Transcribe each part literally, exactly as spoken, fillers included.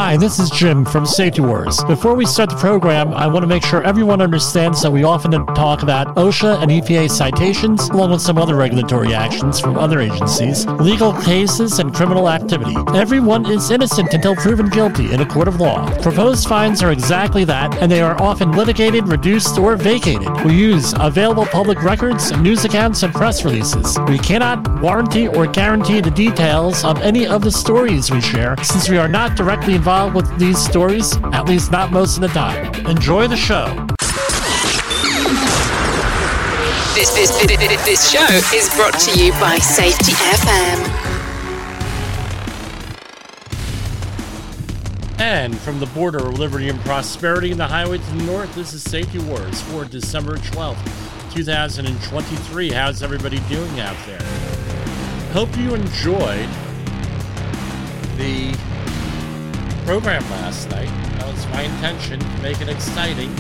Hi, this is Jim from Safety Wars. Before we start the program, I want to make sure everyone understands that we often talk about OSHA and E P A citations, along with some other regulatory actions from other agencies, legal cases, and criminal activity. Everyone is innocent until proven guilty in a court of law. Proposed fines are exactly that, and they are often litigated, reduced, or vacated. We use available public records, news accounts, and press releases. We cannot warranty or guarantee the details of any of the stories we share, since we are not directly involved with these stories, at least not most of the time. Enjoy the show. This, this, this, this show is brought to you by Safety F M. And from the border of liberty and prosperity in the highway to the north, this is Safety Wars for December twelfth, twenty twenty-three. How's everybody doing out there? Hope you enjoyed the program last night. That was my intention, to make it exciting.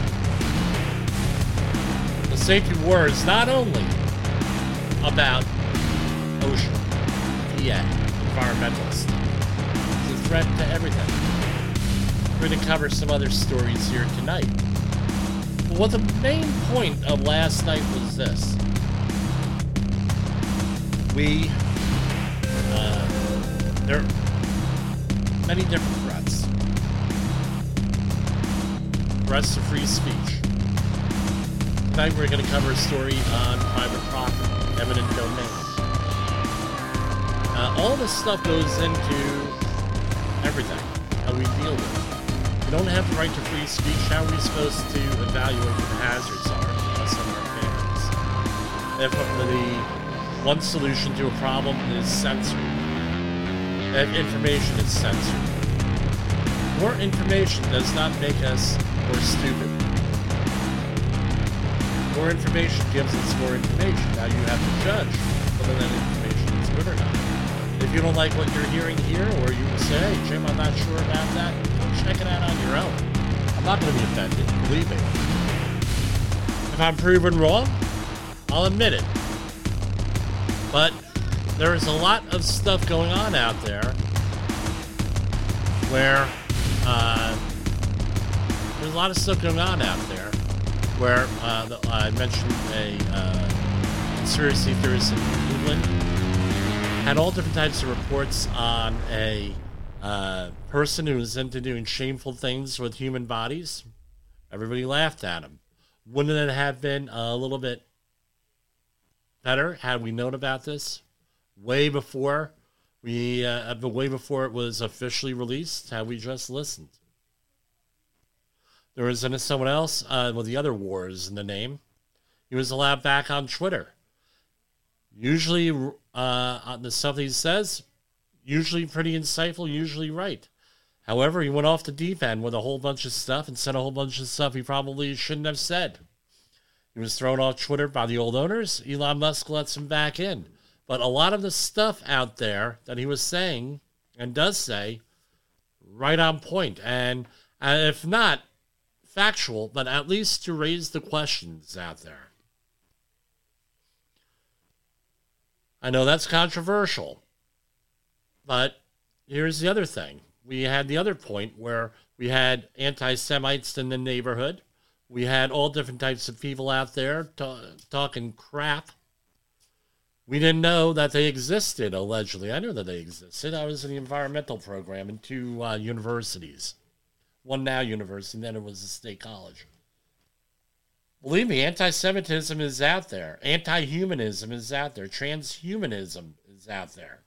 The Safety War is not only about OSHA, P A, environmental stuff. It's a threat to everything. We're going to cover some other stories here tonight. But what the main point of last night was this. We, uh, there many different threats. Threats to free speech. Tonight we're going to cover a story on private property, eminent domain. Uh, all this stuff goes into everything, how we deal with it. We don't have the right to free speech. How are we supposed to evaluate what the hazards are to us and our families? If the one solution to a problem is censored, that information is censored. More information does not make us more stupid. More information gives us more information. Now you have to judge whether that information is good or not. If you don't like what you're hearing here, or you say, hey, Jim, I'm not sure about that, go check it out on your own. I'm not going to be offended, believe me. If I'm proven wrong, I'll admit it. But there is a lot of stuff going on out there where uh, there's a lot of stuff going on out there where uh, the, I mentioned a uh, conspiracy theorist in England had all different types of reports on a uh, person who was into doing shameful things with human bodies. Everybody laughed at him. Wouldn't it have been a little bit better had we known about this way before we, uh, way before it was officially released? Had we just listened? There was someone else uh, with the other wars in the name. He was allowed back on Twitter. Usually, uh, on the stuff he says, usually pretty insightful, usually right. However, he went off the deep end with a whole bunch of stuff and said a whole bunch of stuff he probably shouldn't have said. He was thrown off Twitter by the old owners. Elon Musk lets him back in. But a lot of the stuff out there that he was saying and does say, right on point. And uh, if not factual, but at least to raise the questions out there. I know that's controversial. But here's the other thing. We had the other point where we had anti-Semites in the neighborhood. We had all different types of people out there t- talking crap. We didn't know that they existed, allegedly. I knew that they existed. I was in the environmental program in two uh, universities. One now university, and then it was a state college. Believe me, anti-Semitism is out there. Anti-humanism is out there. Transhumanism is out there.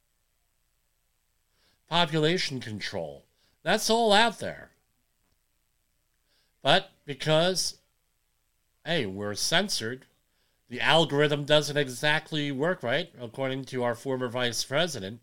Population control. That's all out there. But because, hey, we're censored, the algorithm doesn't exactly work right, according to our former vice president.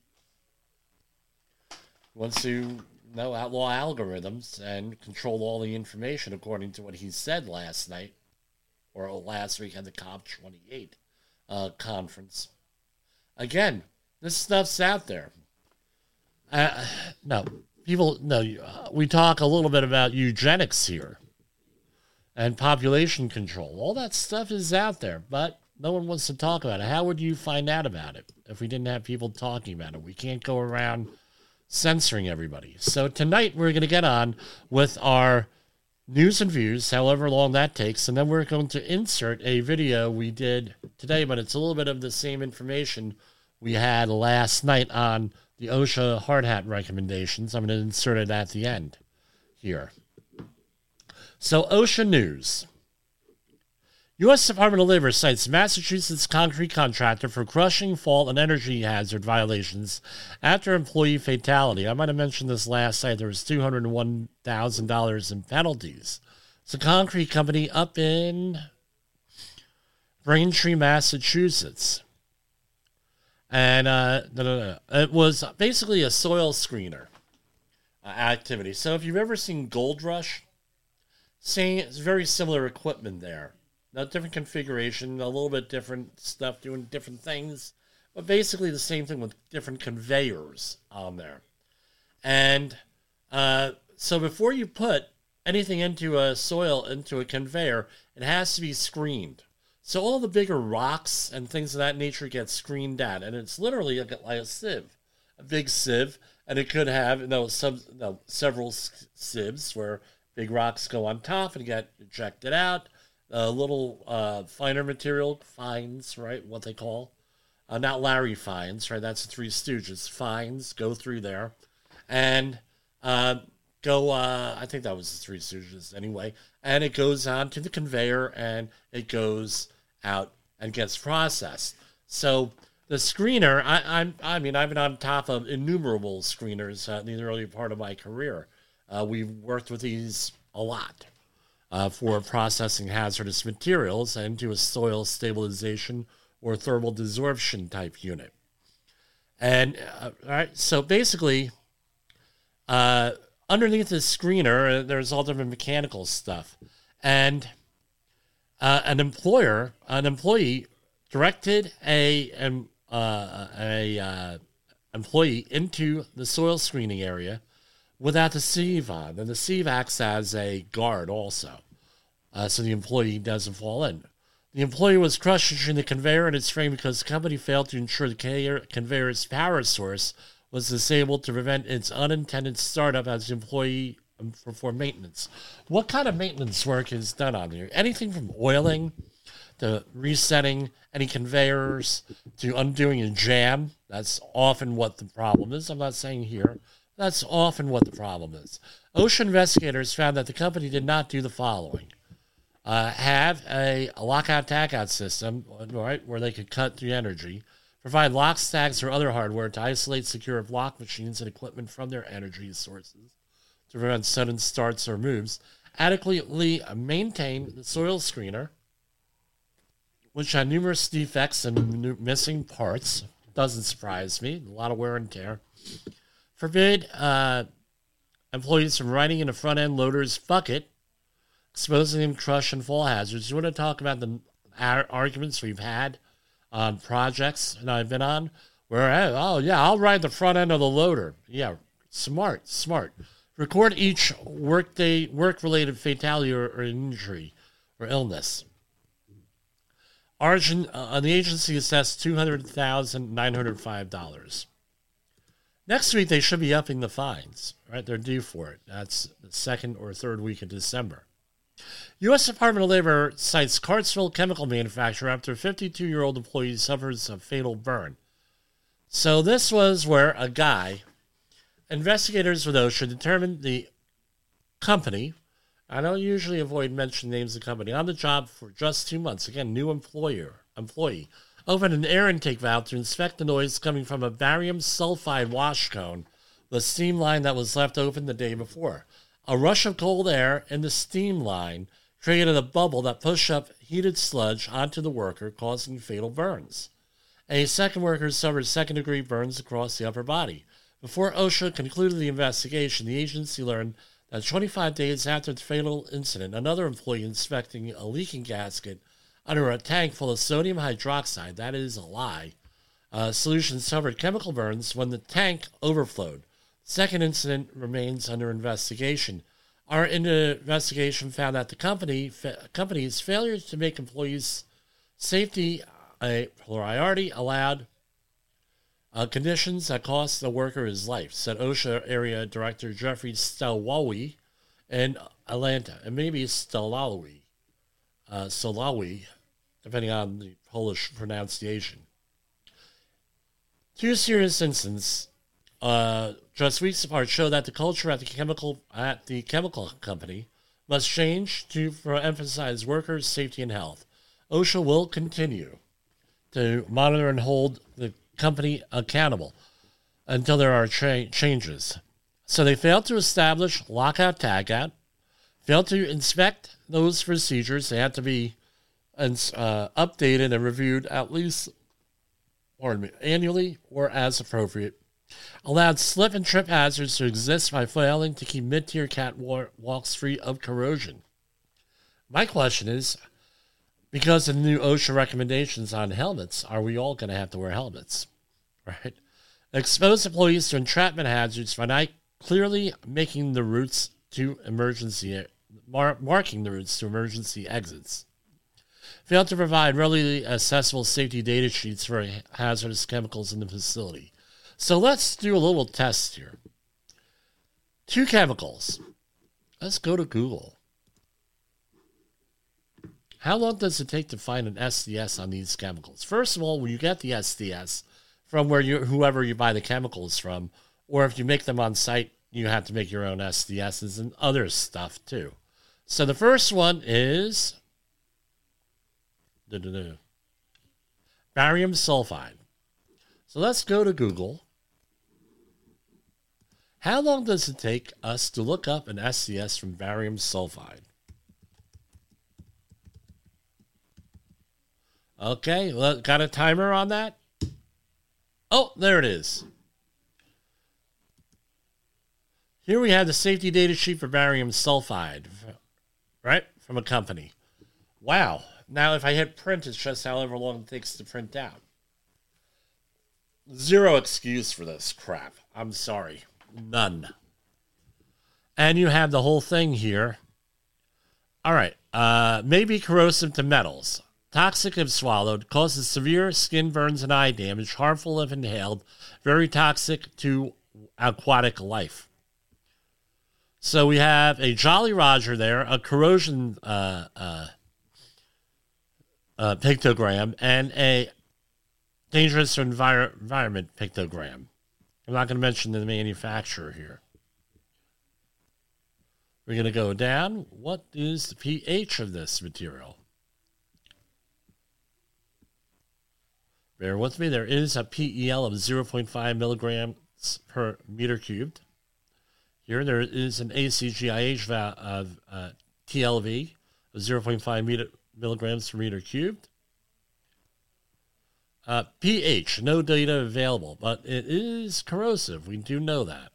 He wants to you know, outlaw algorithms and control all the information, according to what he said last night, or last week at the COP twenty-eight uh, conference. Again, this stuff's out there. Uh, no, people, no, uh, we talk a little bit about eugenics here. And population control. All that stuff is out there, but no one wants to talk about it. How would you find out about it if we didn't have people talking about it? We can't go around censoring everybody. So tonight we're going to get on with our news and views, however long that takes, and then we're going to insert a video we did today, but it's a little bit of the same information we had last night on the OSHA hard hat recommendations. I'm going to insert it at the end here. So OSHA news. U S Department of Labor cites Massachusetts concrete contractor for crushing fault and energy hazard violations after employee fatality. I might have mentioned this last night. There was two hundred one thousand dollars in penalties. It's a concrete company up in Braintree, Massachusetts. And uh, no, no, no. It was basically a soil screener uh, activity. So if you've ever seen Gold Rush, same, it's very similar equipment there. Now, different configuration, a little bit different stuff, doing different things, but basically the same thing with different conveyors on there. And uh, so before you put anything into a soil, into a conveyor, it has to be screened. So all the bigger rocks and things of that nature get screened out, and it's literally like a, like a sieve, a big sieve, and it could have you know, some, you know, several sieves where big rocks go on top and get ejected out. A uh, little uh, finer material, fines, right, what they call. Uh, not Larry Fines, right, that's the Three Stooges. Fines go through there and uh, go, uh, I think that was the Three Stooges anyway, and it goes on to the conveyor and it goes out and gets processed. So the screener, I, I'm, I mean, I've been on top of innumerable screeners uh, in the early part of my career. Uh, we've worked with these a lot. Uh, for processing hazardous materials into a soil stabilization or thermal desorption type unit. And, uh, all right, so basically, uh, underneath the screener, uh, there's all different mechanical stuff. And uh, an employer, an employee directed a, um, uh, a uh, employee into the soil screening area without the sieve on. And the sieve acts as a guard also, uh, so the employee doesn't fall in. The employee was crushed between the conveyor and its frame because the company failed to ensure the conveyor's power source was disabled to prevent its unintended startup as the employee performed maintenance. What kind of maintenance work is done on here? Anything from oiling to resetting any conveyors to undoing a jam. That's often what the problem is. I'm not saying here. That's often what the problem is. OSHA investigators found that the company did not do the following. Uh, have a, a lockout-tagout system, right, where they could cut the energy, provide lock stacks or other hardware to isolate secure lock machines and equipment from their energy sources to prevent sudden starts or moves, adequately maintain the soil screener, which had numerous defects and missing parts. Doesn't surprise me. A lot of wear and tear. Forbid uh, employees from riding in a front-end loader's bucket, exposing them to crush and fall hazards. You want to talk about the arguments we've had on projects that I've been on where, oh, yeah, I'll ride the front end of the loader. Yeah, smart, smart. Record each workday, work-related fatality or, or injury or illness. Origin, uh, the agency assessed two hundred thousand nine hundred five dollars. Next week, they should be upping the fines, right? They're due for it. That's the second or third week of December. U S Department of Labor cites Cartsville chemical manufacturer after a fifty-two-year-old employee suffers a fatal burn. So this was where a guy, investigators with OSHA determined the company, I don't usually avoid mentioning names of the company, on the job for just two months, again, new employer, employee, opened an air intake valve to inspect the noise coming from a barium sulfide wash cone, the steam line that was left open the day before. A rush of cold air in the steam line created a bubble that pushed up heated sludge onto the worker, causing fatal burns. A second worker suffered second-degree burns across the upper body. Before OSHA concluded the investigation, the agency learned that twenty-five days after the fatal incident, another employee inspecting a leaking gasket under a tank full of sodium hydroxide, that is a lie, uh, solution suffered chemical burns when the tank overflowed. Second incident remains under investigation. Our investigation found that the company fa- company's failure to make employees' safety a priority allowed Uh, conditions that cost the worker his life, said OSHA Area Director Jeffrey Stelawi in Atlanta. And maybe Stelawi, uh, Stelawi, depending on the Polish pronunciation. Two serious incidents uh, just weeks apart show that the culture at the chemical at the chemical company must change to for emphasize workers' safety and health. OSHA will continue to monitor and hold the company accountable until there are tra- changes. So they failed to establish lockout tagout, failed to inspect those procedures. They have to be uh, updated and reviewed at least pardon me, annually or as appropriate. Allowed slip and trip hazards to exist by failing to keep mid-tier catwalks free of corrosion. My question is, because of the new OSHA recommendations on helmets, are we all going to have to wear helmets? Right? Expose employees to entrapment hazards by not clearly making the routes to emergency, mar- marking the routes to emergency exits. Failed to provide readily accessible safety data sheets for hazardous chemicals in the facility. So let's do a little test here. Two chemicals. Let's go to Google. How long does it take to find an S D S on these chemicals? First of all, when you get the S D S from where you whoever you buy the chemicals from, or if you make them on site, you have to make your own S D Ss and other stuff too. So the first one is barium sulfide. So let's go to Google. How long does it take us to look up an S D S from barium sulfide? Okay, well, got a timer on that? Oh, there it is. Here we have the safety data sheet for barium sulfide, right, from a company. Wow. Now, if I hit print, it's just however long it takes to print out. Zero excuse for this crap. I'm sorry. None. And you have the whole thing here. All right. Uh, may be corrosive to metals. Toxic if swallowed. Causes severe skin burns and eye damage. Harmful if inhaled. Very toxic to aquatic life. So we have a Jolly Roger there, a corrosion uh, uh, uh, pictogram, and a dangerous envir- environment pictogram. I'm not going to mention the manufacturer here. We're going to go down. What is the pH of this material? Bear with me. There is a P E L of zero point five milligrams per meter cubed. Here there is an A C G I H va- of uh, T L V of zero point five meter, milligrams per meter cubed. Uh, pH, no data available, but it is corrosive. We do know that.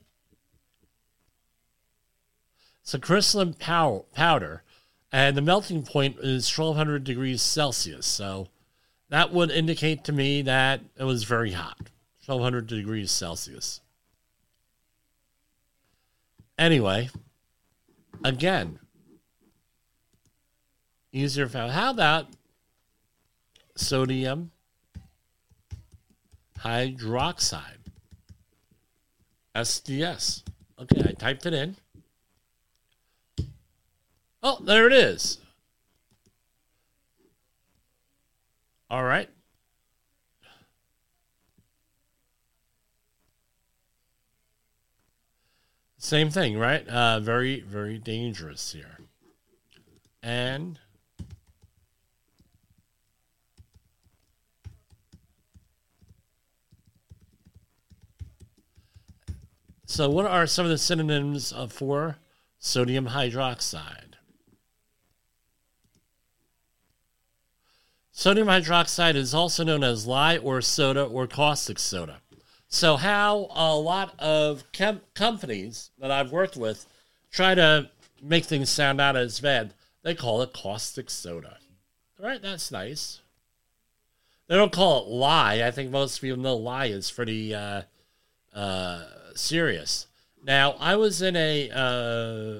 It's a crystalline pow- powder, and the melting point is twelve hundred degrees Celsius. So that would indicate to me that it was very hot, twelve hundred degrees Celsius. Anyway, again, easier found. How about sodium hydroxide? S D S. Okay, I typed it in. Oh, there it is. All right. Same thing, right? Uh, very, very dangerous here. And so what are some of the synonyms uh, for sodium hydroxide? Sodium hydroxide is also known as lye or soda or caustic soda. So how a lot of chem- companies that I've worked with try to make things sound not as bad, they call it caustic soda. All right, that's nice. They don't call it lye. I think most people know lye is pretty uh, uh, serious. Now, I was in a... Uh,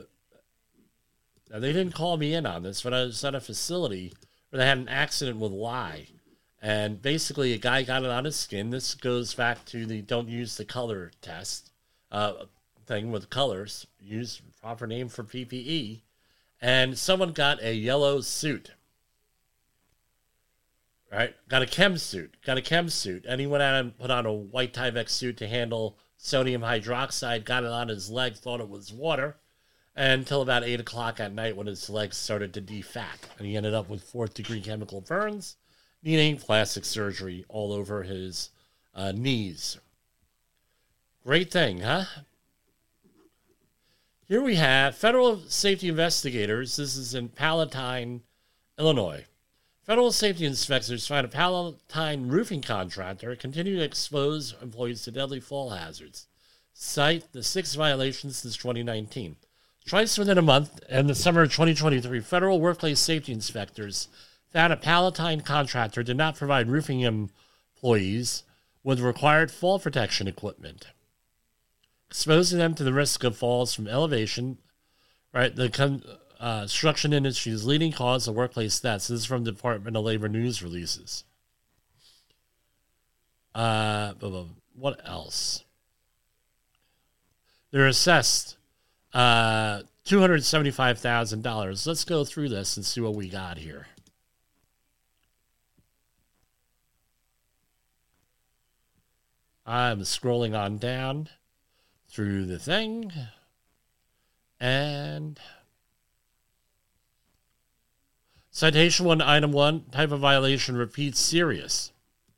they didn't call me in on this, but I was at a facility where they had an accident with lye. And basically, a guy got it on his skin. This goes back to the don't use the color test uh, thing with colors. Use proper name for P P E. And someone got a yellow suit. Right? Got a chem suit. Got a chem suit. And he went out and put on a white Tyvek suit to handle sodium hydroxide. Got it on his leg. Thought it was water. Until about eight o'clock at night when his legs started to defat. And he ended up with fourth degree chemical burns, needing plastic surgery all over his uh, knees. Great thing, huh? Here we have federal safety investigators. This is in Palatine, Illinois. Federal safety inspectors find a Palatine roofing contractor continue to expose employees to deadly fall hazards. Cite the six violations since twenty nineteen. Twice within a month, in the summer of twenty twenty-three, federal workplace safety inspectors found a Palatine contractor did not provide roofing employees with required fall protection equipment, exposing them to the risk of falls from elevation. Right, the con- uh, construction industry's leading cause of workplace deaths. This is from the Department of Labor news releases. Uh, what else? They're assessed uh, two hundred seventy-five thousand dollars. Let's go through this and see what we got here. I'm scrolling on down through the thing. And citation one, item one, type of violation, repeat serious.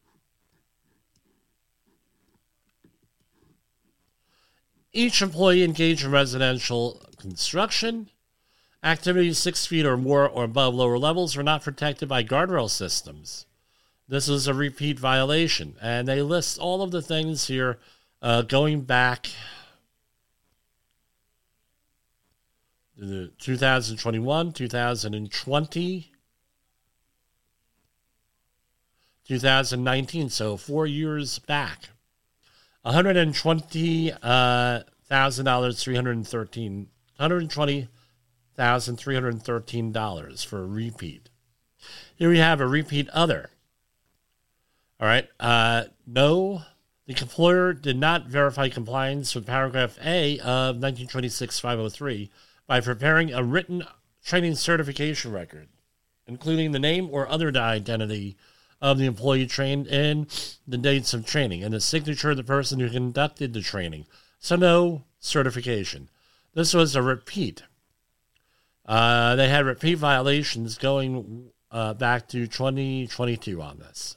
Each employee engaged in residential construction activities six feet or more or above lower levels were not protected by guardrail systems. This is a repeat violation. And they list all of the things here uh, going back to the two thousand twenty-one, two thousand twenty, two thousand nineteen, so four years back. one hundred twenty thousand dollars, three hundred thirteen one hundred twenty thousand three hundred thirteen dollars for a repeat. Here we have a repeat other. All right. Uh, no, the employer did not verify compliance with paragraph A of nineteen twenty-six five oh three by preparing a written training certification record, including the name or other identity of the employee trained in, the dates of training, and the signature of the person who conducted the training. So no certification. This was a repeat. Uh, they had repeat violations going uh, back to twenty twenty-two on this.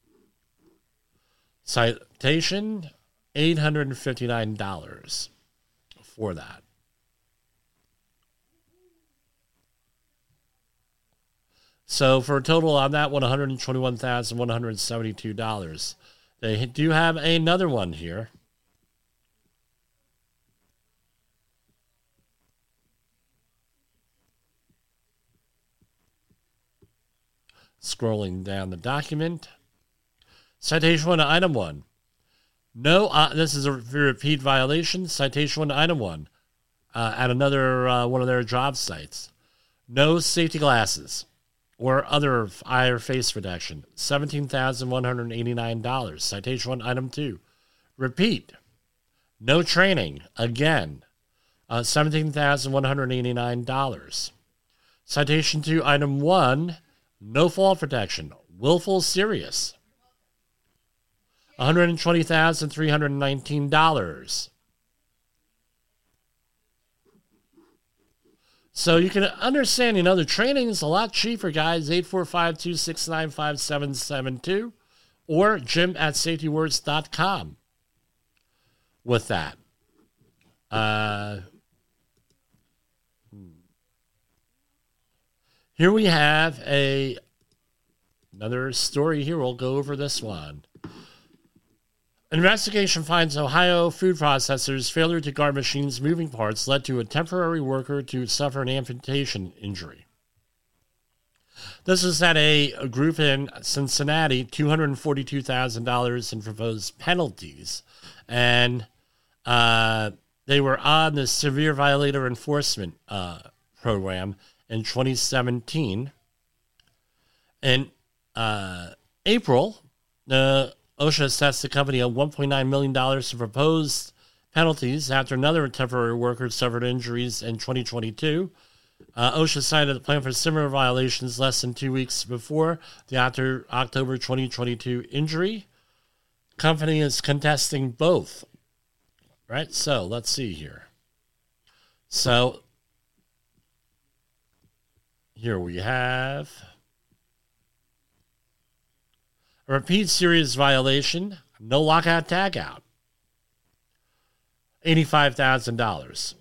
Citation, eight hundred fifty-nine dollars for that. So for a total on that one, one hundred twenty-one thousand one hundred seventy-two dollars. They do have another one here. Scrolling down the document. Citation one to item one. No, uh, this is a repeat violation. Citation one to item one uh, at another uh, one of their job sites. No safety glasses or other eye or face protection. seventeen thousand one hundred eighty-nine dollars. Citation one, item two. Repeat. No training. Again. Uh, seventeen thousand one hundred eighty-nine dollars. Citation two, item one. No fall protection. Willful serious. one hundred twenty thousand three hundred nineteen dollars. So you can understand, you know, the training is a lot cheaper, guys. eight four five, two six nine, five seven seven two or jim at safety words dot com with that. Uh, here we have a another story here. We'll go over this one. Investigation finds Ohio food processors' failure to guard machines' moving parts led to a temporary worker to suffer an amputation injury. This was at a, a group in Cincinnati, two hundred forty-two thousand dollars in proposed penalties. And uh, they were on the Severe Violator Enforcement uh, Program in twenty seventeen. And uh, April, uh, OSHA assessed the company at one point nine million dollars for proposed penalties after another temporary worker suffered injuries in twenty twenty-two. Uh, OSHA cited a plan for similar violations less than two weeks before the October twenty twenty-two injury. Company is contesting both. Right, so let's see here. So here we have a repeat serious violation, no lockout tagout, eighty-five thousand dollars.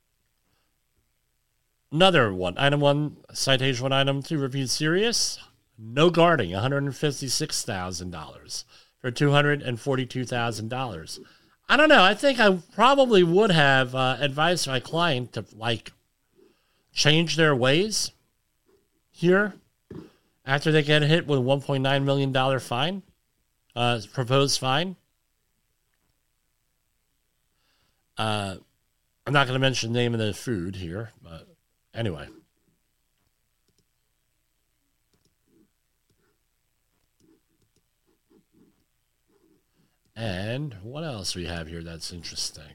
Another one, item one, citation one, item two, repeat serious, no guarding, one hundred fifty-six thousand dollars for two hundred forty-two thousand dollars. I don't know. I think I probably would have uh, advised my client to, like, change their ways here after they get hit with a one point nine million dollars fine, uh, proposed fine. Uh, I'm not going to mention the name of the food here, but anyway. And what else we have here that's interesting?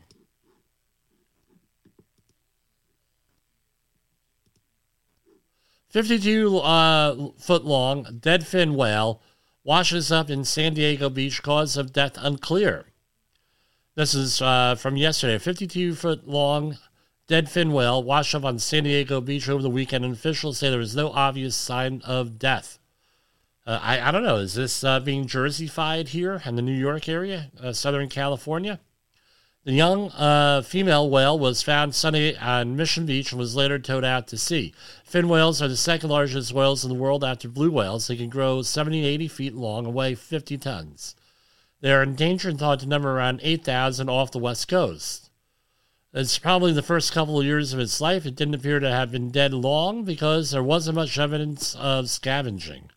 fifty-two uh, foot long dead fin whale washes up in San Diego Beach, cause of death unclear. This is uh, from yesterday. A fifty-two foot long dead fin whale washed up on San Diego Beach over the weekend, and officials say there was no obvious sign of death. Uh, I, I don't know. Is this uh, being Jersey-fied here in the New York area, uh, Southern California? The young uh, female whale was found Sunday on Mission Beach and was later towed out to sea. Fin whales are the second largest whales in the world after blue whales. They can grow seventy to eighty feet long and weigh fifty tons. They are endangered and thought to number around eight thousand off the West Coast. It's probably the first couple of years of its life. It didn't appear to have been dead long because there wasn't much evidence of scavenging.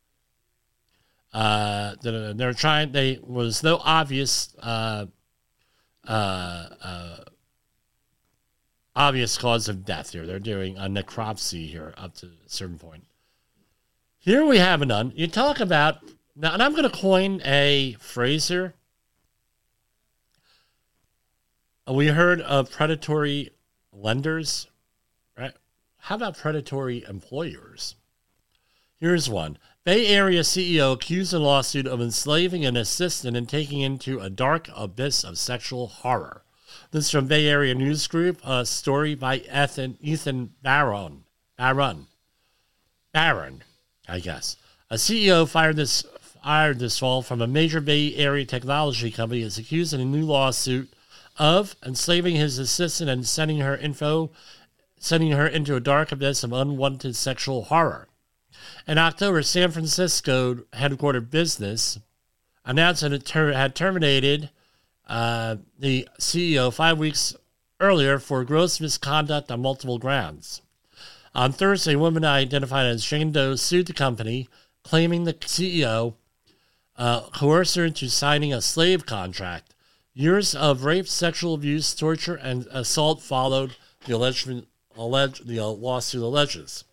Uh, they're trying. There was no obvious, uh, uh, uh, obvious cause of death here. They're doing a necropsy here up to a certain point. Here we have none. You talk about now, and I'm going to coin a phrase here. We heard of predatory lenders, right? How about predatory employers? Here's one. Bay Area C E O accused in a lawsuit of enslaving an assistant and taking into a dark abyss of sexual horror. This is from Bay Area News Group, a story by Ethan, Ethan Barron. Barron. Barron, I guess. A C E O fired this, fired this fall from a major Bay Area technology company is accused in a new lawsuit of enslaving his assistant and sending her info, sending her into a dark abyss of unwanted sexual horror. In October, San Francisco headquartered business announced that it ter- had terminated uh, the C E O five weeks earlier for gross misconduct on multiple grounds. On Thursday, a woman identified as Jane Doe sued the company, claiming the C E O uh, coerced her into signing a slave contract. Years of rape, sexual abuse, torture, and assault followed, the, alleged, alleged, the lawsuit alleges.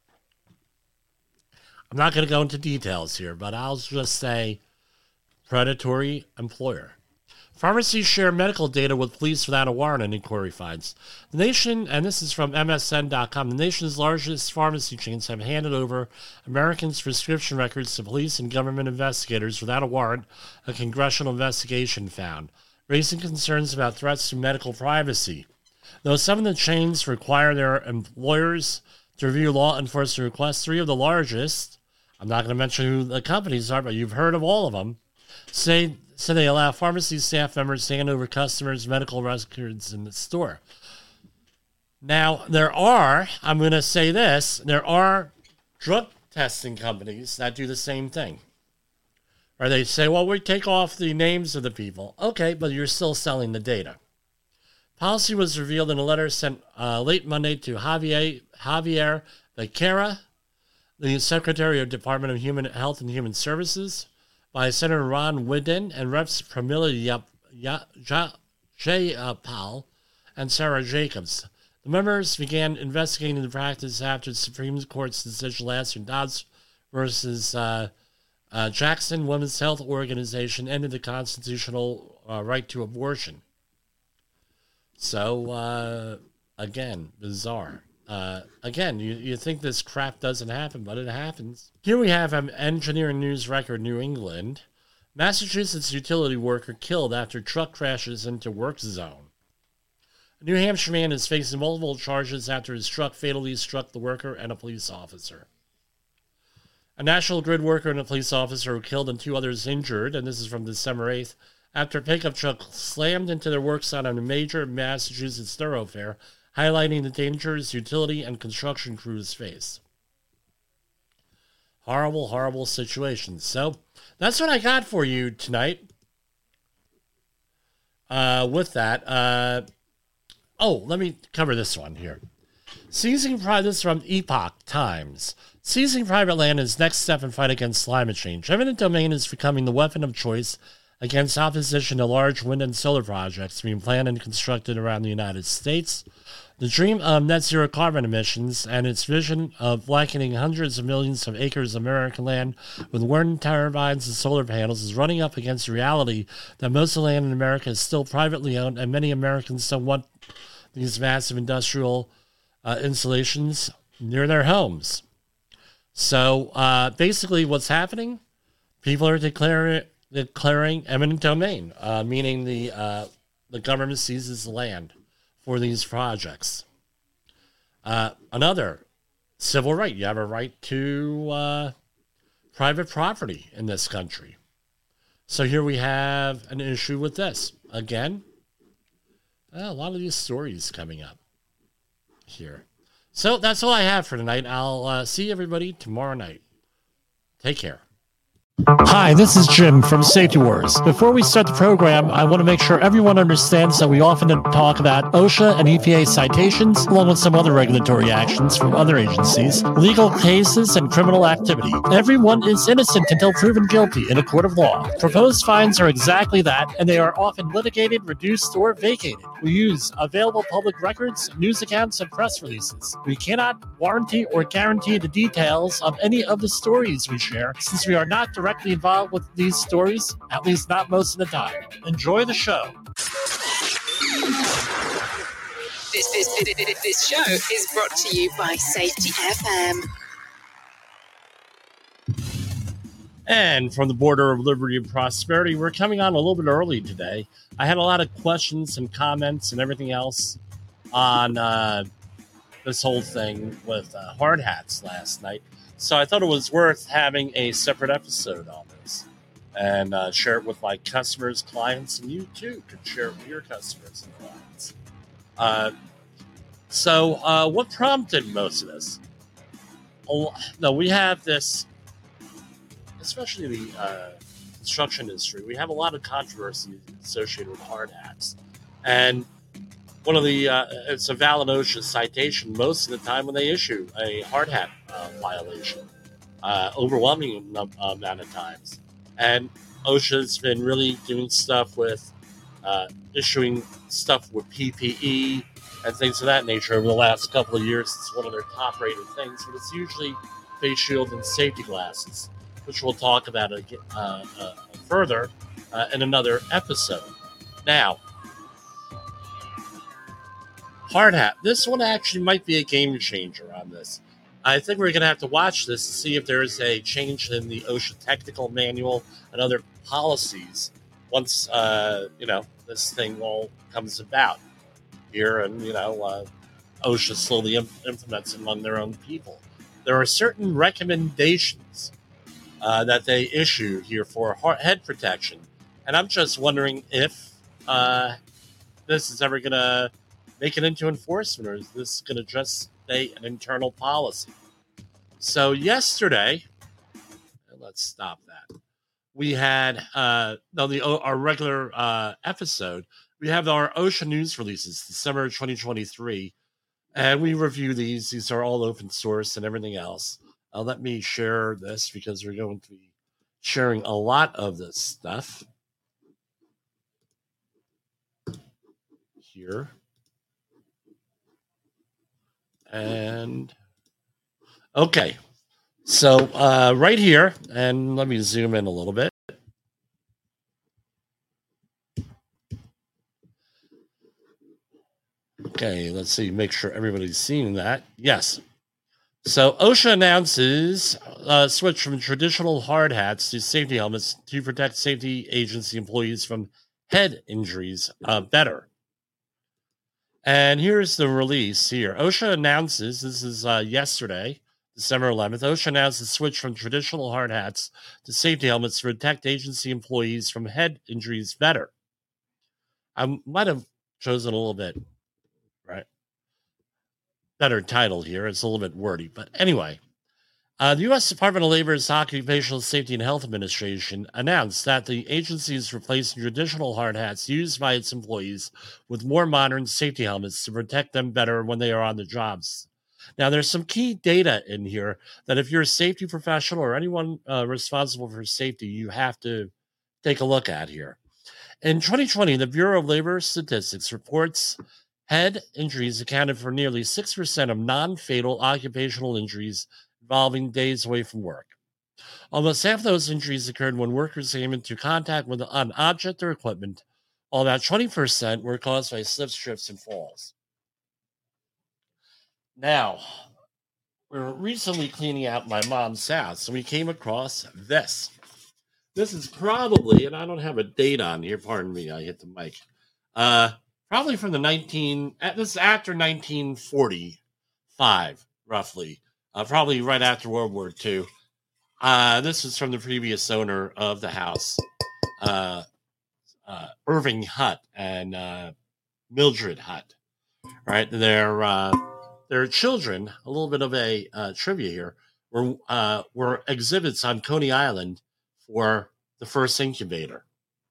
I'm not going to go into details here, but I'll just say predatory employer. Pharmacies share medical data with police without a warrant, an inquiry finds. The nation, and this is from M S N dot com, the nation's largest pharmacy chains have handed over Americans' prescription records to police and government investigators without a warrant, a congressional investigation found, raising concerns about threats to medical privacy. Though some of the chains require their employers to review law enforcement requests, three of the largest, I'm not going to mention who the companies are, but you've heard of all of them, say, say they allow pharmacy staff members to hand over customers' medical records in the store. Now, there are, I'm going to say this, there are drug testing companies that do the same thing. Or they say, well, we take off the names of the people. Okay, but you're still selling the data. Policy was revealed in a letter sent uh, late Monday to Javier, Javier Becerra, the Secretary of Department of Human Health and Human Services, by Senator Ron Wyden and Reps Pramila Jayapal and Sarah Jacobs. The members began investigating the practice after the Supreme Court's decision last year, Dobbs versus uh, Uh, Jackson Women's Health Organization ended the constitutional uh, right to abortion. So, uh, again, bizarre. Uh, again, you, you think this crap doesn't happen, but it happens. Here we have an Engineering News Record, New England. Massachusetts utility worker killed after truck crashes into work zone. A New Hampshire man is facing multiple charges after his truck fatally struck the worker and a police officer. A National Grid worker and a police officer were killed and two others injured, and this is from December eighth, after a pickup truck slammed into their work site on a major Massachusetts thoroughfare, highlighting the dangers utility and construction crews face. Horrible, horrible situations. So, that's what I got for you tonight. Uh, with that, uh, oh, let me cover this one here. Seizing private, this is from Epoch Times. Seizing private land is next step in fight against climate change. Eminent domain is becoming the weapon of choice against opposition to large wind and solar projects being planned and constructed around the United States. The dream of net zero carbon emissions and its vision of blanketing hundreds of millions of acres of American land with wind turbines and solar panels is running up against the reality that most of the land in America is still privately owned, and many Americans don't want these massive industrial uh, installations near their homes. So uh, basically what's happening, people are declaring declaring eminent domain, uh, meaning the uh, the government seizes the land for these projects. Uh, another civil right. You have a right to uh, private property in this country. So here we have an issue with this. Again, a lot of these stories coming up here. So that's all I have for tonight. I'll uh, see everybody tomorrow night. Take care. Hi, this is Jim from Safety Wars. Before we start the program, I want to make sure everyone understands that we often talk about OSHA and E P A citations, along with some other regulatory actions from other agencies, legal cases, and criminal activity. Everyone is innocent until proven guilty in a court of law. Proposed fines are exactly that, and they are often litigated, reduced, or vacated. We use available public records, news accounts, and press releases. We cannot warranty or guarantee the details of any of the stories we share, since we are not directly involved with these stories, at least not most of the time. Enjoy the show. This, this, this, this show is brought to you by Safety F M. And from the border of liberty and prosperity, we're coming on a little bit early today. I had a lot of questions and comments and everything else on uh, this whole thing with uh, hard hats last night. So I thought it was worth having a separate episode on this and uh, share it with my customers, clients, and you too can share it with your customers and clients. Uh, so uh, what prompted most of this? Oh, no, we have this, especially the uh, construction industry, we have a lot of controversy associated with hard hats. And one of the, uh, it's a valid OSHA citation most of the time when they issue a hard hat uh, violation, uh, overwhelming num- amount of times. And OSHA's been really doing stuff with uh, issuing stuff with P P E and things of that nature over the last couple of years. It's one of their top rated things, but it's usually face shield and safety glasses, which we'll talk about uh, uh, further uh, in another episode. Now, hard hat. This one actually might be a game changer on this. I think we're going to have to watch this to see if there is a change in the OSHA technical manual and other policies once, uh, you know, this thing all comes about here and, you know, uh, OSHA slowly imp- implements it among their own people. There are certain recommendations uh, that they issue here for head protection. And I'm just wondering if uh, this is ever going to make it into enforcement, or is this going to just stay an internal policy? So yesterday, let's stop that. We had uh, no the our regular uh, episode. We have our OSHA news releases, December twenty twenty-three, and we review these. These are all open source and everything else. Uh, let me share this because we're going to be sharing a lot of this stuff here. And okay, So uh, right here, and let me zoom in a little bit. Okay, let's see, make sure everybody's seeing that. Yes. So OSHA announces a switch from traditional hard hats to safety helmets to protect safety agency employees from head injuries uh, better. And here's the release here. OSHA announces, this is uh, yesterday, December eleventh, OSHA announced a switch from traditional hard hats to safety helmets to protect agency employees from head injuries better. I might have chosen a little bit, right? Better title here. It's a little bit wordy, but anyway. Uh, the U S Department of Labor's Occupational Safety and Health Administration announced that the agency is replacing traditional hard hats used by its employees with more modern safety helmets to protect them better when they are on the jobs. Now, there's some key data in here that if you're a safety professional or anyone uh, responsible for safety, you have to take a look at here. In twenty twenty, the Bureau of Labor Statistics reports head injuries accounted for nearly six percent of non-fatal occupational injuries involving days away from work. Almost half of those injuries occurred when workers came into contact with an object or equipment, while about twenty percent were caused by slips, trips, and falls. Now, we were recently cleaning out my mom's house, and we came across this. This is probably, and I don't have a date on here, pardon me, I hit the mic. Uh, probably from the nineteen, this is after nineteen forty-five, roughly. Uh, probably right after World War Two. Uh, this is from the previous owner of the house, uh, uh, Irving Hutt and uh, Mildred Hutt. Right, their uh, their children. A little bit of a uh, trivia here. Were uh, were exhibits on Coney Island for the first incubator.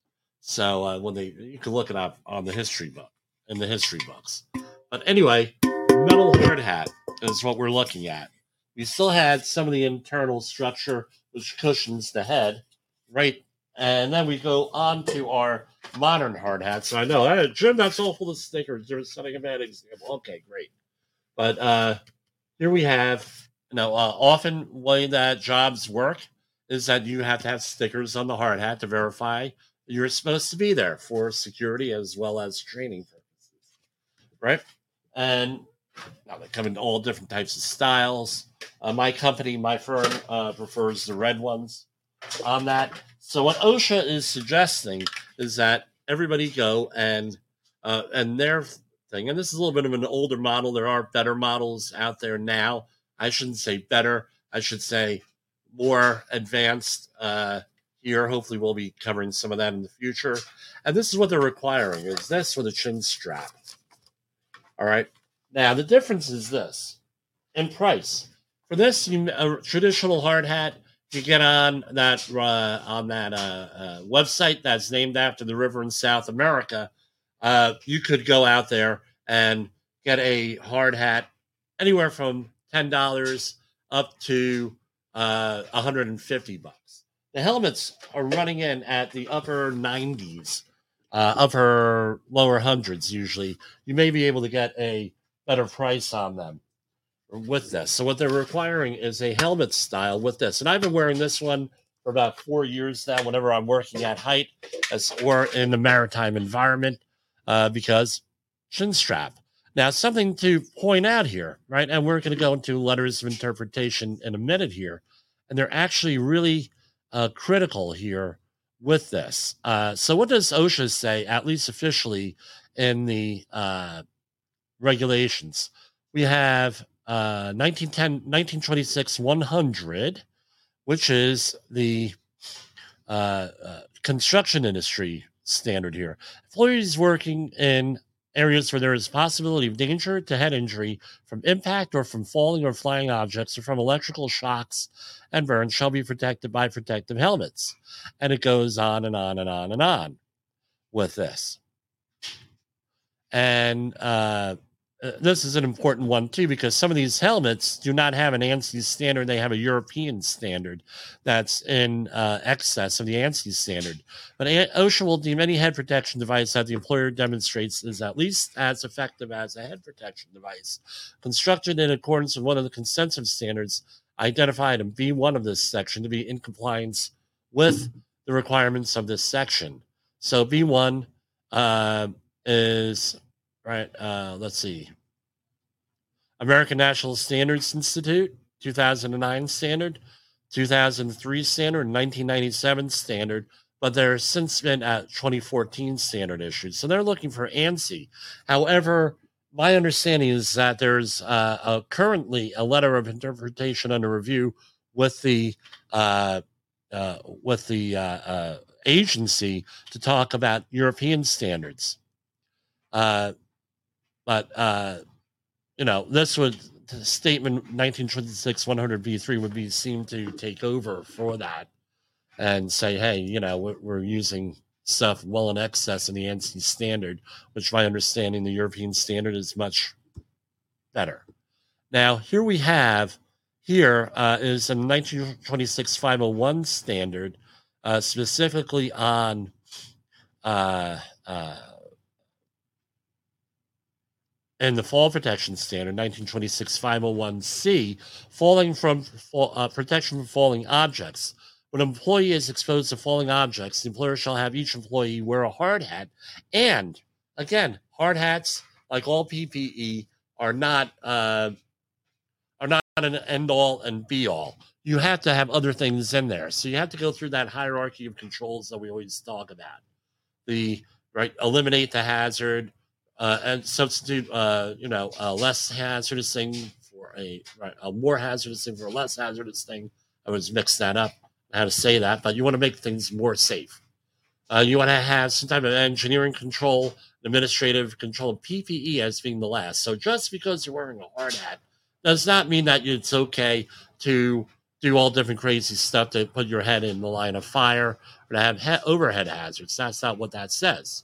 So uh, when they, you can look it up on the history book in the history books. But anyway, metal hard hat is what we're looking at. We still had some of the internal structure which cushions the head, right? And then we go on to our modern hard hats. So I know, hey, Jim, that's all full of stickers. You're setting a bad example. Okay, great. But uh, here we have, you know, uh, often the way that jobs work is that you have to have stickers on the hard hat to verify you're supposed to be there for security as well as training purposes, right? And now they come in all different types of styles. Uh, my company, my firm, uh, prefers the red ones on that. So what OSHA is suggesting is that everybody go and uh, and their thing, and this is a little bit of an older model. There are better models out there now. I shouldn't say better. I should say more advanced uh, here. Hopefully we'll be covering some of that in the future. And this is what they're requiring, is this with a chin strap. All right. Now, the difference is this. In price. For this, you, a traditional hard hat, you get on that uh, on that uh, uh, website that's named after the river in South America. Uh, you could go out there and get a hard hat anywhere from ten dollars up to uh, one hundred fifty bucks. The helmets are running in at the upper nineties, uh, upper lower hundreds usually. You may be able to get a better price on them with this. So what they're requiring is a helmet style with this. And I've been wearing this one for about four years now whenever I'm working at height as or in the maritime environment uh, because chin strap. Now, something to point out here, right? And we're going to go into letters of interpretation in a minute here. And they're actually really uh, critical here with this. Uh, so what does OSHA say, at least officially, in the uh, regulations? We have uh, nineteen ten, nineteen twenty-six one hundred, which is the uh, uh, construction industry standard here. Employees working in areas where there is possibility of danger to head injury from impact or from falling or flying objects or from electrical shocks and burns shall be protected by protective helmets. And it goes on and on and on and on with this. And uh, this is an important one, too, because some of these helmets do not have an ANSI standard. They have a European standard that's in uh, excess of the ANSI standard. But OSHA will deem any head protection device that the employer demonstrates is at least as effective as a head protection device, constructed in accordance with one of the consensus standards identified in B one of this section to be in compliance with the requirements of this section. So B one uh, is, right, uh, let's see, American National Standards Institute, two thousand nine standard, two thousand three standard, nineteen ninety-seven standard, but there's since been a twenty fourteen standard issued. So they're looking for ANSI. However, my understanding is that there's uh, a, currently a letter of interpretation under review with the uh, uh, with the uh, uh, agency to talk about European standards. Uh, but uh, you know, this would the statement nineteen twenty-six one hundred B three would be seem to take over for that and say, hey, you know, we're, we're using stuff well in excess of the ANSI standard, which my understanding the European standard is much better. Now, here we have, here uh, is a nineteen twenty-six five oh one standard, uh, specifically on uh, uh, in the fall protection standard, nineteen twenty-six five oh one C, falling from uh, protection from falling objects. When an employee is exposed to falling objects, the employer shall have each employee wear a hard hat. And, again, hard hats, like all P P E, are not uh, are not an end-all and be-all. You have to have other things in there. So you have to go through that hierarchy of controls that we always talk about. The, right, eliminate the hazard, uh, and substitute, uh, you know, a less hazardous thing for a, right, a more hazardous thing for a less hazardous thing. I was mixed that up. How to say that, but you want to make things more safe. Uh, you want to have some type of engineering control, administrative control, P P E as being the last. So just because you're wearing a hard hat does not mean that it's okay to do all different crazy stuff to put your head in the line of fire or to have he- overhead hazards. That's not what that says.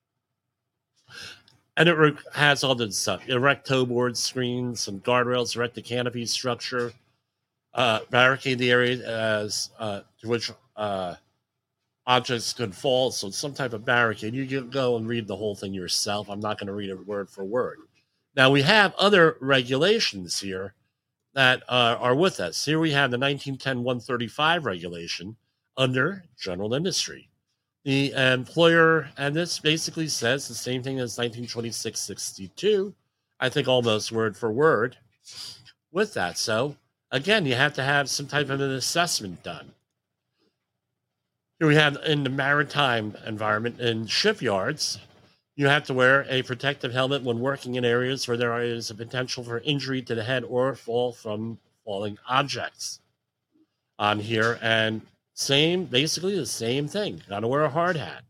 And it re- has all this stuff. Erect toe board screens and guardrails, erect the canopy structure, Uh, barricade the area as uh, to which uh, objects could fall. So some type of barricade. You can go and read the whole thing yourself. I'm not going to read it word for word. Now we have other regulations here that uh, are with us. Here we have the nineteen ten one thirty-five regulation under general industry. The employer, and this basically says the same thing as nineteen twenty-six sixty-two, I think almost word for word with that. So again, you have to have some type of an assessment done. Here we have in the maritime environment, in shipyards, you have to wear a protective helmet when working in areas where there is a potential for injury to the head or fall from falling objects on here. And same, basically the same thing. Got to wear a hard hat.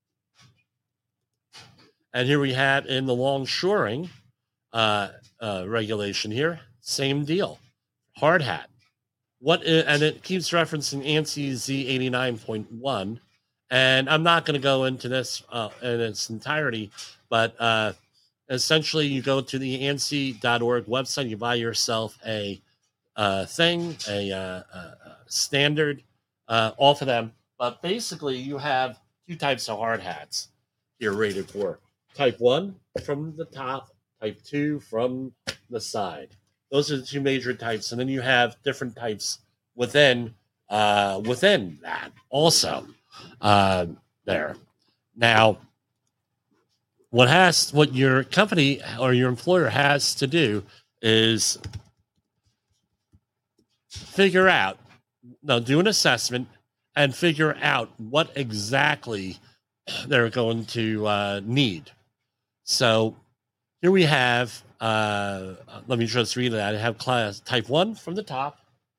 And here we have in the longshoring uh, uh, regulation here, same deal. Hard hat. What is, and it keeps referencing ANSI Z eighty-nine point one, and I'm not going to go into this uh, in its entirety, but uh, essentially you go to the A N S I dot org website, you buy yourself a uh, thing, a, uh, a standard uh, off of them, but basically you have two types of hard hats here rated for. Type one from the top, type two from the side. Those are the two major types, and then you have different types within uh, within that also uh, there. Now, what has what your company or your employer has to do is figure out, no, do an assessment and figure out what exactly they're going to uh, need. So here we have. Uh, let me just read that. I have class type one from the top,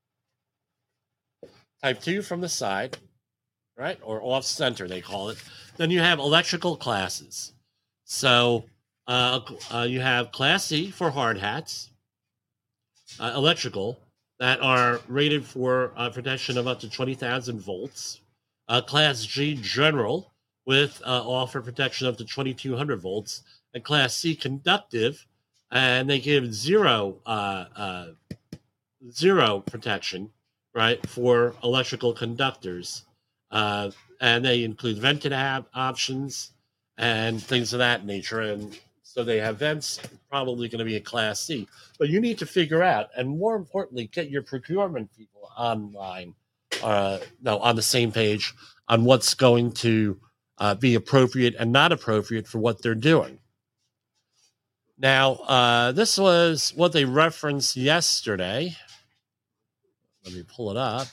type two from the side, right? Or off center, they call it. Then you have electrical classes. So uh, uh, you have class C for hard hats, uh, electrical, that are rated for uh, protection of up to twenty thousand volts. Uh, class G general with uh, offer protection up to twenty-two hundred volts. And class C conductive, and they give zero uh, uh, zero protection, right, for electrical conductors. Uh, and they include vented ab- options and things of that nature. And So they have vents, probably going to be a Class C. But you need to figure out, and more importantly, get your procurement people online, uh, no, on the same page on what's going to uh, be appropriate and not appropriate for what they're doing. Now, uh, this was what they referenced yesterday. Let me pull it up.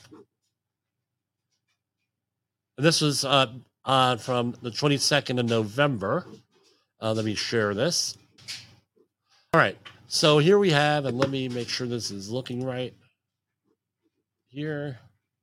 This was uh, uh, from the twenty-second of November. Uh, let me share this. All right. So here we have, and let me make sure this is looking right here.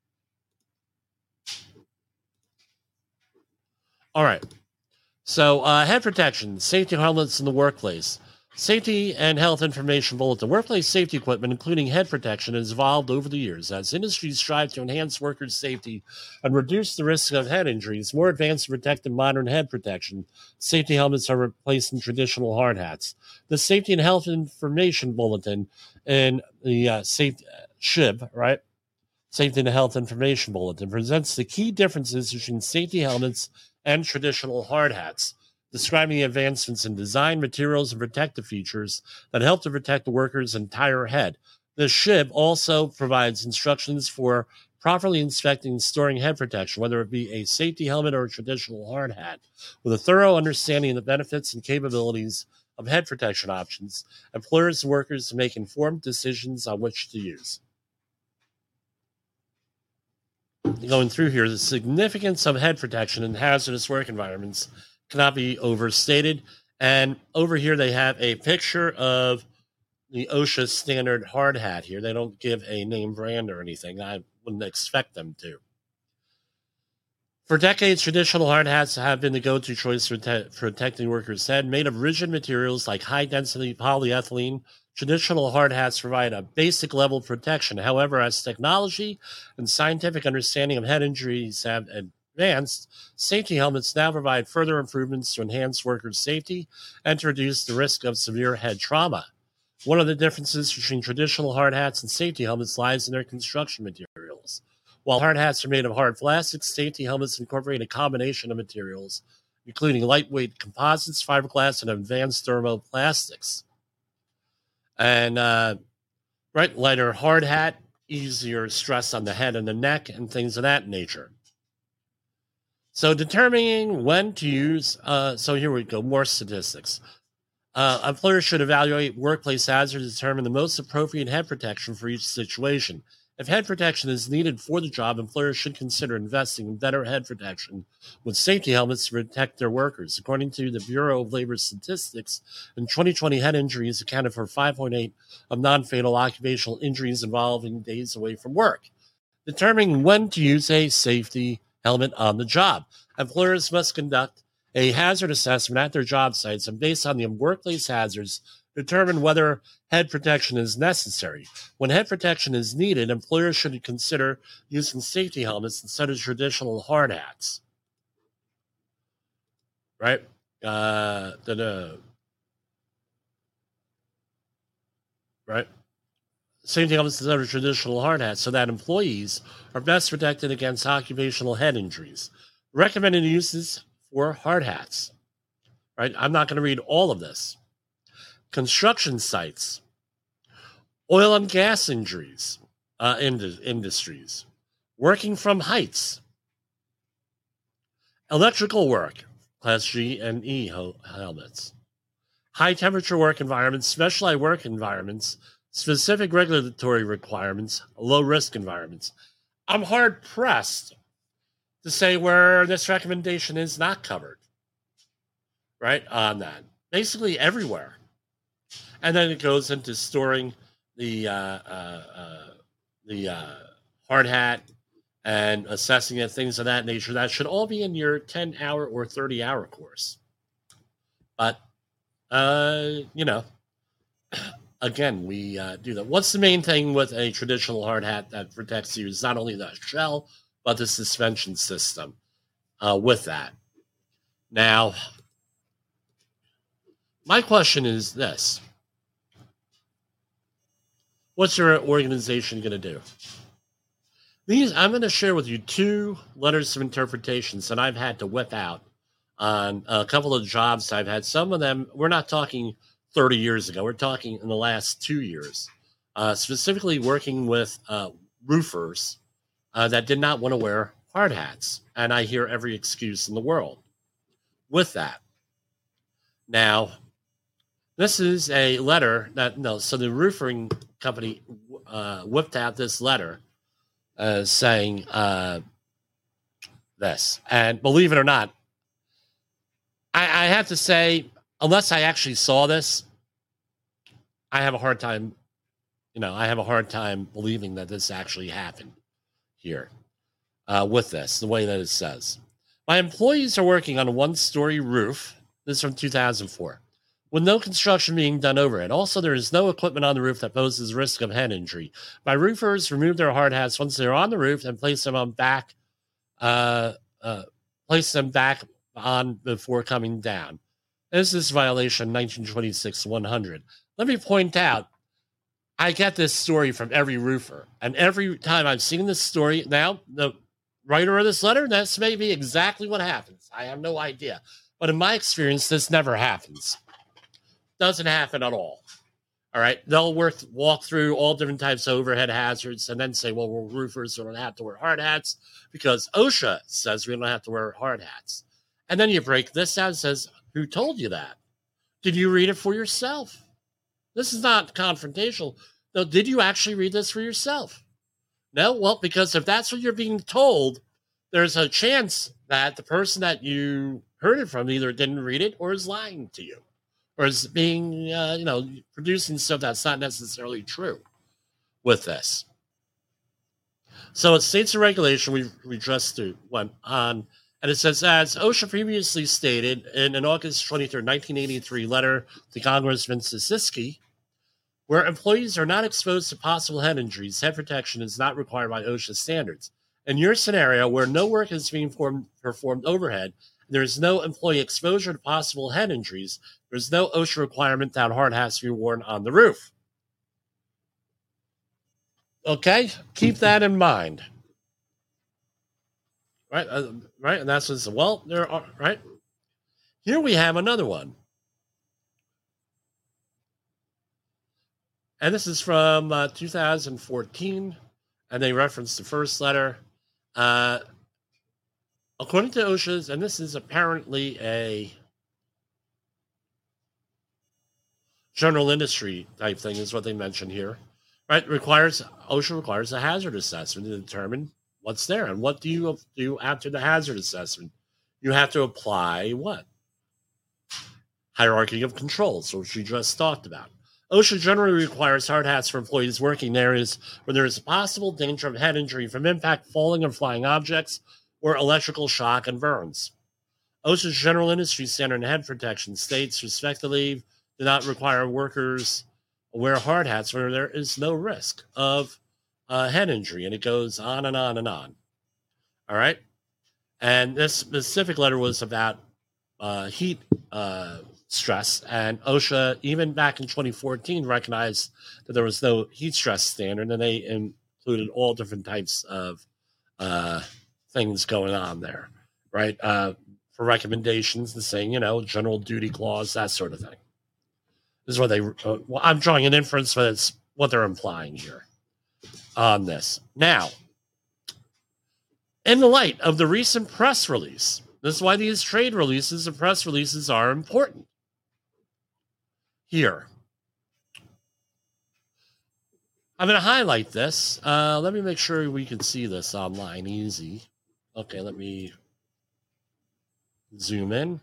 All right. So uh, head protection, safety helmets in the workplace. Safety and health information bulletin. Workplace safety equipment, including head protection, has evolved over the years. As industries strive to enhance workers' safety and reduce the risk of head injuries, more advanced and protective modern head protection, safety helmets are replacing traditional hard hats. The Safety and Health Information Bulletin and the uh, safety, uh, S H I B, right? Safety and Health Information Bulletin presents the key differences between safety helmets and traditional hard hats, describing the advancements in design, materials, and protective features that help to protect the worker's entire head. The S H I B also provides instructions for properly inspecting and storing head protection, whether it be a safety helmet or a traditional hard hat, with a thorough understanding of the benefits and capabilities of head protection options. Employers and workers to make informed decisions on which to use. Going through here, the significance of head protection in hazardous work environments cannot be overstated. And over here, they have a picture of the OSHA standard hard hat here. They don't give a name brand or anything. I wouldn't expect them to. For decades, traditional hard hats have been the go-to choice for te- protecting workers' head. Made of rigid materials like high-density polyethylene, traditional hard hats provide a basic level of protection. However, as technology and scientific understanding of head injuries have advanced, safety helmets now provide further improvements to enhance workers' safety and to reduce the risk of severe head trauma. One of the differences between traditional hard hats and safety helmets lies in their construction materials. While hard hats are made of hard plastics, safety helmets incorporate a combination of materials, including lightweight composites, fiberglass, and advanced thermoplastics. And, uh, right, lighter hard hat, easier stress on the head and the neck, and things of that nature. So determining when to use, uh, so here we go, more statistics. Uh, employers should evaluate workplace hazards to determine the most appropriate head protection for each situation. If head protection is needed for the job, employers should consider investing in better head protection with safety helmets to protect their workers. According to the Bureau of Labor Statistics, in twenty twenty, head injuries accounted for five point eight of non-fatal occupational injuries involving days away from work. Determining when to use a safety helmet on the job. Employers must conduct a hazard assessment at their job sites and, based on the workplace hazards, determine whether head protection is necessary. When head protection is needed, employers should consider using safety helmets instead of traditional hard hats. Right? Uh, da-da. Right? Safety helmets instead of traditional hard hats so that employees are best protected against occupational head injuries. Recommended uses for hard hats. Right? I'm not going to read all of this. Construction sites, oil and gas injuries, uh, ind- industries, working from heights, electrical work, Class G and E ho- helmets, high temperature work environments, specialized work environments, specific regulatory requirements, low risk environments. I'm hard pressed to say where this recommendation is not covered, right, on that. Basically everywhere. And then it goes into storing the uh, uh, uh, the uh, hard hat and assessing it, things of that nature. That should all be in your ten-hour or thirty-hour course. But, uh, you know, again, we uh, do that. What's the main thing with a traditional hard hat that protects you is not only the shell, but the suspension system uh, with that. Now, my question is this. What's your organization going to do? These I'm going to share with you two letters of interpretations that I've had to whip out on a couple of jobs I've had. Some of them, we're not talking thirty years ago. We're talking in the last two years, uh, specifically working with uh, roofers uh, that did not want to wear hard hats. And I hear every excuse in the world with that. Now, this is a letter that, no, so the roofing company uh, whipped out this letter uh, saying uh, this. And believe it or not, I, I have to say, unless I actually saw this, I have a hard time, you know, I have a hard time believing that this actually happened here uh, with this, the way that it says. My employees are working on a one-story roof. This is from two thousand four. With no construction being done overhead. Also, there is no equipment on the roof that poses risk of head injury. My roofers remove their hard hats once they're on the roof and place them on back, uh, uh, place them back on before coming down. This is violation nineteen twenty-six one hundred. Let me point out, I get this story from every roofer, and every time I've seen this story, now the writer of this letter, that's maybe exactly what happens. I have no idea. But in my experience, this never happens. Doesn't happen at all. All right. They'll work, walk through all different types of overhead hazards and then say, well, we're roofers, so we don't have to wear hard hats because OSHA says we don't have to wear hard hats. And then you break this out and says, who told you that? Did you read it for yourself? This is not confrontational. No, did you actually read this for yourself? No? Well, because if that's what you're being told, there's a chance that the person that you heard it from either didn't read it or is lying to you. Or is being, uh, you know, producing stuff that's not necessarily true with this. So it states a regulation we, we just went on, and it says, as OSHA previously stated in an August twenty-third, nineteen eighty-three letter to Congressman Sisisky, where employees are not exposed to possible head injuries, head protection is not required by OSHA standards. In your scenario, where no work is being formed, performed overhead, there is no employee exposure to possible head injuries, there's no OSHA requirement that hard hats be worn on the roof. Okay? Keep that in mind. Right? Uh, right? And that's what's, well, there are, right? Here we have another one. And this is from uh, two thousand fourteen, and they reference the first letter. Uh, according to OSHA's, and this is apparently a general industry type thing, is what they mentioned here, right? Requires OSHA requires a hazard assessment to determine what's there. And what do you do after the hazard assessment? You have to apply what? Hierarchy of controls, which we just talked about. OSHA generally requires hard hats for employees working in areas where there is a possible danger of head injury from impact, falling, or flying objects, or electrical shock and burns. OSHA's general industry standard in head protection states, respectively, do not require workers wear hard hats where there is no risk of uh, head injury, and it goes on and on and on. All right? And this specific letter was about uh, heat uh stress, and OSHA, even back in twenty fourteen, recognized that there was no heat stress standard, and they included all different types of uh, things going on there, right? Uh, for recommendations and saying, you know, general duty clause, that sort of thing. This is what they, uh, well, I'm drawing an inference, but it's what they're implying here on this. Now, in the light of the recent press release, this is why these trade releases and press releases are important. Here, I'm going to highlight this. Uh, let me make sure we can see this online easy. Okay, let me zoom in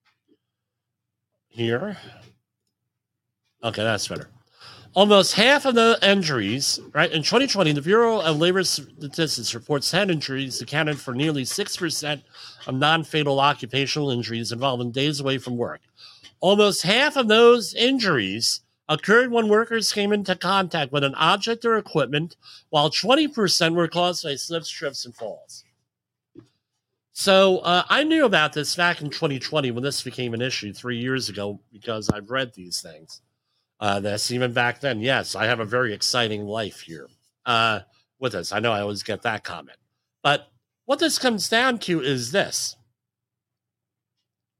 here. Okay, that's better. Almost half of the injuries, right? In twenty twenty, the Bureau of Labor Statistics reports head injuries accounted for nearly six percent of non-fatal occupational injuries involving days away from work. Almost half of those injuries occurred when workers came into contact with an object or equipment, while twenty percent were caused by slips, trips, and falls. So uh, I knew about this back in twenty twenty when this became an issue three years ago because I've read these things. Uh, this even back then, yes, I have a very exciting life here uh, with this. I know I always get that comment. But what this comes down to is this.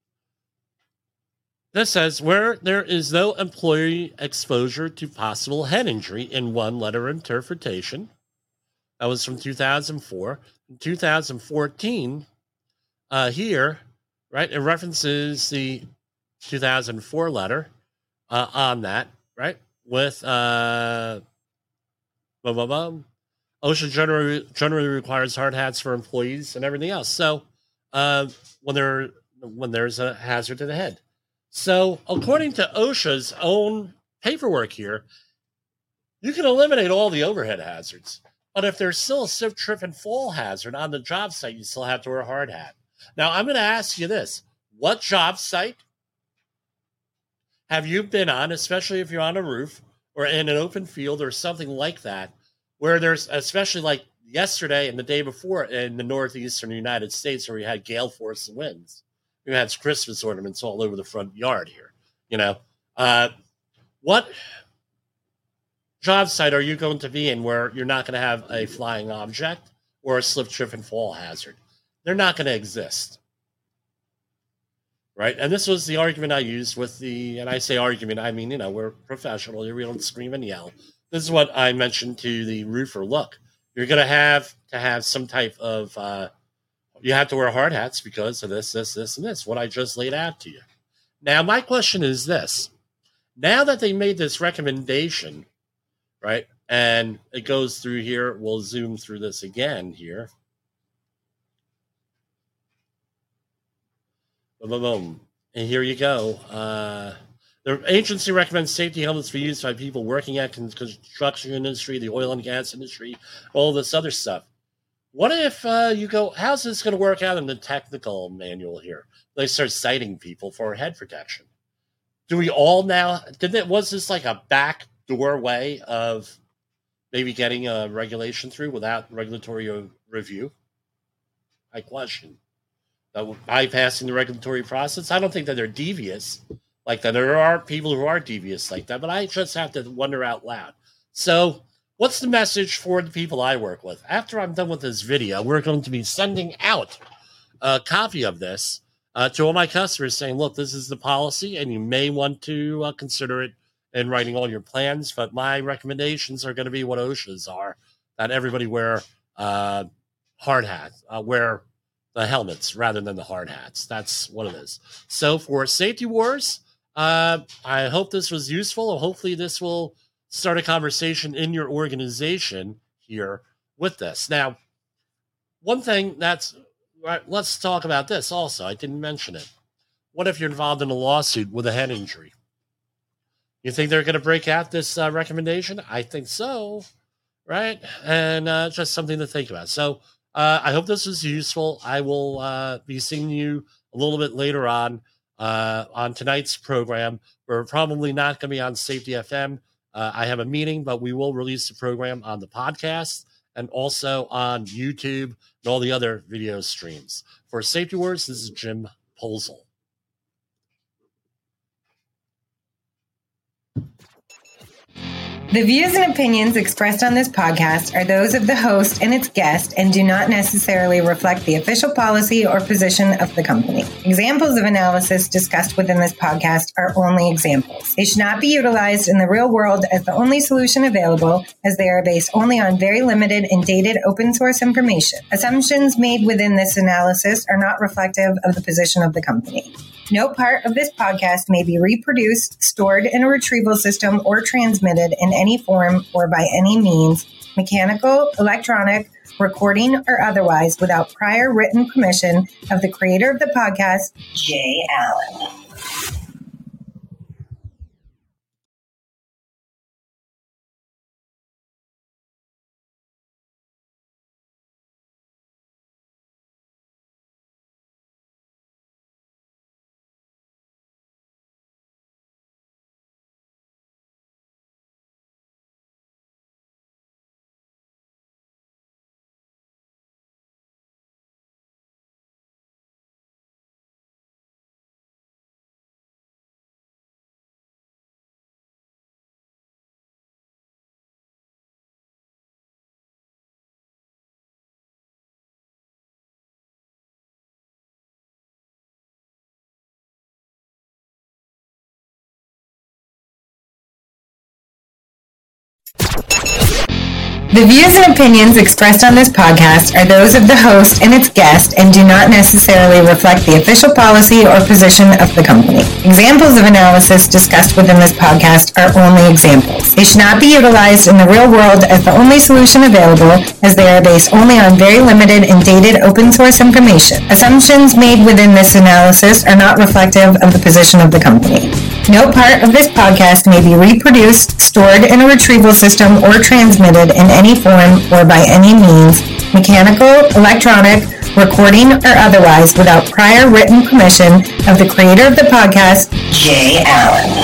This says where there is no employee exposure to possible head injury in one letter interpretation. That was from two thousand four. In two thousand fourteen, uh, here, right, it references the two thousand four letter uh, on that, right, with uh, blah, blah, blah. OSHA generally, generally requires hard hats for employees and everything else. So uh, when, there, when there's a hazard to the head. So according to OSHA's own paperwork here, you can eliminate all the overhead hazards. But if there's still a slip, trip, and fall hazard on the job site, you still have to wear a hard hat. Now, I'm going to ask you this. What job site have you been on, especially if you're on a roof or in an open field or something like that, where there's, especially like yesterday and the day before in the northeastern United States, where we had gale force winds. We had Christmas ornaments all over the front yard here. You know, uh, what job site are you going to be in where you're not going to have a flying object or a slip, trip, and fall hazard? They're not going to exist. Right? And this was the argument I used with the, and I say argument, I mean, you know, we're professional here. We don't scream and yell. This is what I mentioned to the roofer. Look, you're going to have to have some type of, uh, you have to wear hard hats because of this, this, this, and this, what I just laid out to you. Now, my question is this. Now that they made this recommendation, right, and it goes through here, we'll zoom through this again here. Boom, boom, boom. And here you go. Uh, the agency recommends safety helmets be used by people working at the construction industry, the oil and gas industry, all this other stuff. What if uh, you go, how's this going to work out in the technical manual here? They start citing people for head protection. Do we all now, did it, was this like a back doorway of maybe getting a regulation through without regulatory review? I question. Uh, bypassing the regulatory process. I don't think that they're devious like that. There are people who are devious like that, but I just have to wonder out loud. So what's the message for the people I work with? After I'm done with this video, we're going to be sending out a copy of this uh, to all my customers saying, look, this is the policy, and you may want to uh, consider it in writing all your plans, but my recommendations are going to be what OSHA's are, that everybody wear uh, hard hats, uh, wear the helmets rather than the hard hats. That's what it is. So for Safety Wars, uh, I hope this was useful. Hopefully this will start a conversation in your organization here with this. Now, one thing that's, right, let's talk about this also. I didn't mention it. What if you're involved in a lawsuit with a head injury? You think they're going to break out this uh, recommendation? I think so, right? And uh, just something to think about. So uh, I hope this was useful. I will uh, be seeing you a little bit later on uh, on tonight's program. We're probably not going to be on Safety F M. Uh, I have a meeting, but we will release the program on the podcast and also on YouTube and all the other video streams. For Safety Wars, this is Jim Posel. The views and opinions expressed on this podcast are those of the host and its guest and do not necessarily reflect the official policy or position of the company. Examples of analysis discussed within this podcast are only examples. They should not be utilized in the real world as the only solution available, as they are based only on very limited and dated open source information. Assumptions made within this analysis are not reflective of the position of the company. No part of this podcast may be reproduced, stored in a retrieval system, or transmitted in any form or by any means, mechanical, electronic, recording, or otherwise, without prior written permission of the creator of the podcast, Jay Allen. The views and opinions expressed on this podcast are those of the host and its guest and do not necessarily reflect the official policy or position of the company. Examples of analysis discussed within this podcast are only examples. They should not be utilized in the real world as the only solution available, as they are based only on very limited and dated open source information. Assumptions made within this analysis are not reflective of the position of the company. No part of this podcast may be reproduced, stored in a retrieval system, or transmitted in any form or by any means, mechanical, electronic, recording, or otherwise, without prior written permission of the creator of the podcast, Jay Allen.